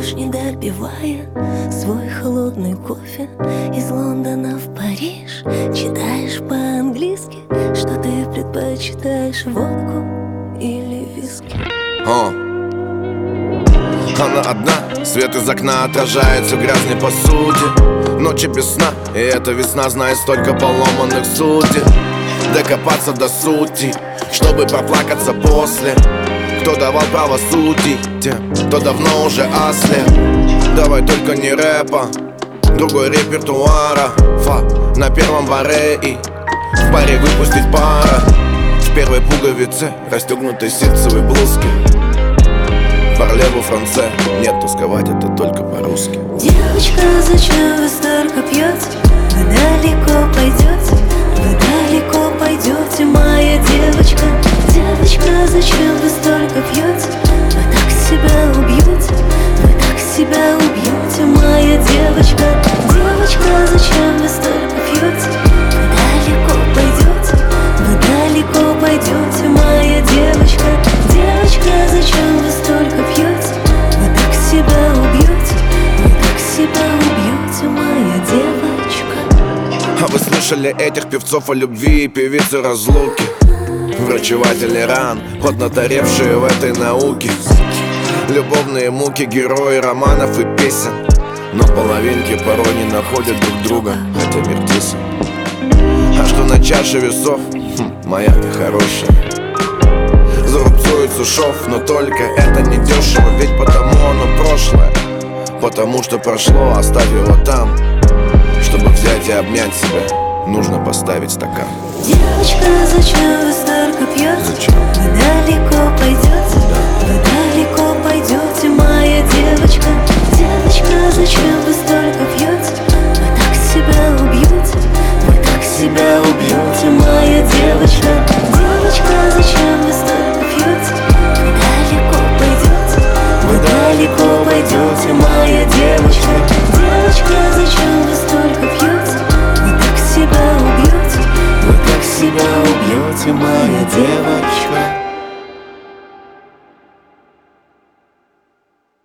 Пьешь, не допивая свой холодный кофе. Из Лондона в Париж читаешь по-английски, что ты предпочитаешь, водку или виски. Она одна, свет из окна отражается в грязной посуде. Ночи без сна, и эта весна знает столько поломанных судеб. Докопаться до сути, чтобы проплакаться после. Кто давал право судить тем, кто давно уже ослеп. Давай только не рэпа, другой репертуара. На первом баре и в паре выпустить пара. В первой пуговице расстегнутой ситцевой блузки. Парлеву франце, нет, тосковать это только по-русски. Девочка, зачем вы столько пьете? Вы далеко пойдете, вы далеко пойдете, моя девочка. Девочка, зачем вы столько пьете? Вы так себя убьете, вы так себя убьете, моя девочка. Девочка, зачем вы столько пьете? Вы далеко пойдете, вы далеко пойдете, моя девочка. Девочка, зачем вы столько пьете? Вы так себя убьете, вы так себя убьете, моя девочка. А вы слышали этих певцов о любви и певицы разлуки? Врачеватели ран, поднаторевшие в этой науке. Любовные муки, герои романов и песен. Но половинки порой не находят друг друга, хотя мир тесен. А что на чаше весов? Моя ты хорошая. Зарубцует Сушов, но только это не дешево. Ведь потому оно прошлое, потому что прошло, оставь его там. Чтобы взять и обнять себя, нужно поставить стакан. Девочка, зачем вы столько пьете? Зачем? Вы далеко пойдете, вы далеко пойдете, моя девочка. Девочка, зачем вы столько пьете? Вы так себя убьете, вы так себя убьете, моя девочка. Девочка, зачем вы столько пьете? Вы далеко пойдете, вы далеко пойдете, моя девочка.